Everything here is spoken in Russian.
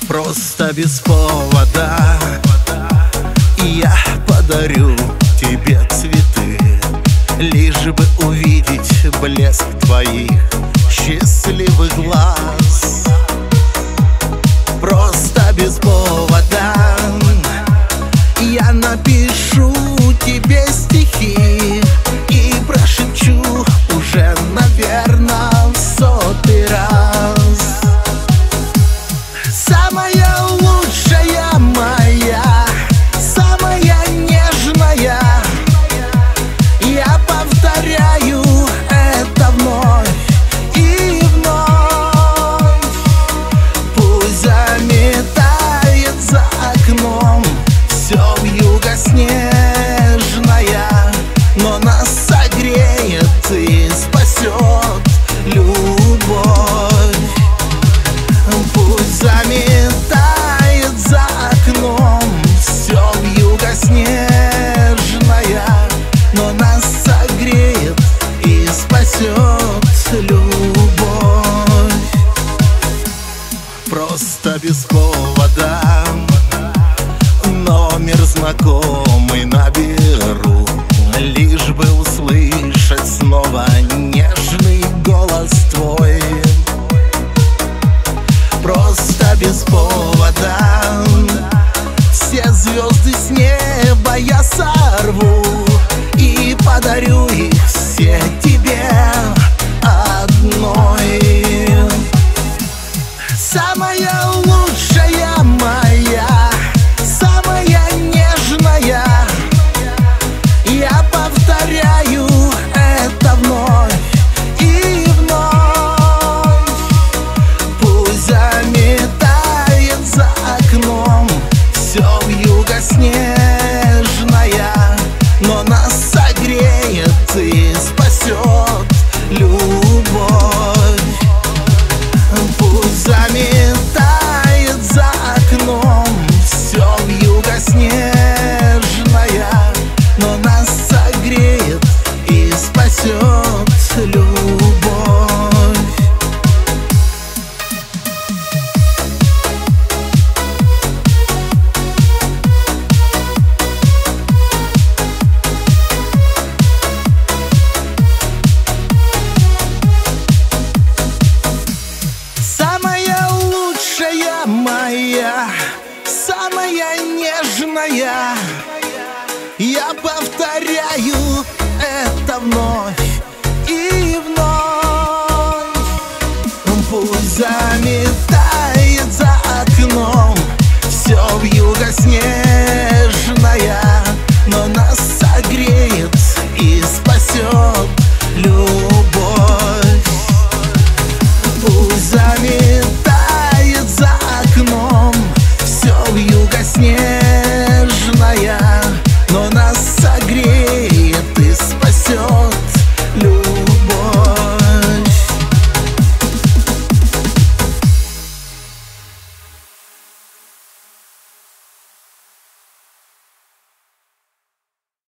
Просто без повода я подарю тебе цветы, лишь бы увидеть блеск твоих счастливых глаз. Просто без повода я напишу тебе стихи и прошепчу уже, наверное, в 100-й раз. Самая лучшая моя, самая нежная, я повторяю это вновь и вновь. Пусть заметает за окном все вьюга снежная, но нас согреет и спасет любовь. Пусть заметает за окном все вьюга снежная, но нас согреет и спасет любовь. Просто без повода номер знакомый наберу, лишь бы услышать снова нежный голос твой. Просто без повода все звезды с неба я сорву и подарю их все тебе одной. Самая лучшая моя, самая нежная, я повторяю это вновь и вновь. Пусть заметает за окном все вьюга снежная, но нас согреет и спасет любовь. Пусть заметает за окном все вьюга снежная, но нас согреет и спасет любовь. Самая лучшая моя, самая нежная, я повторяю это вновь и вновь. Пусть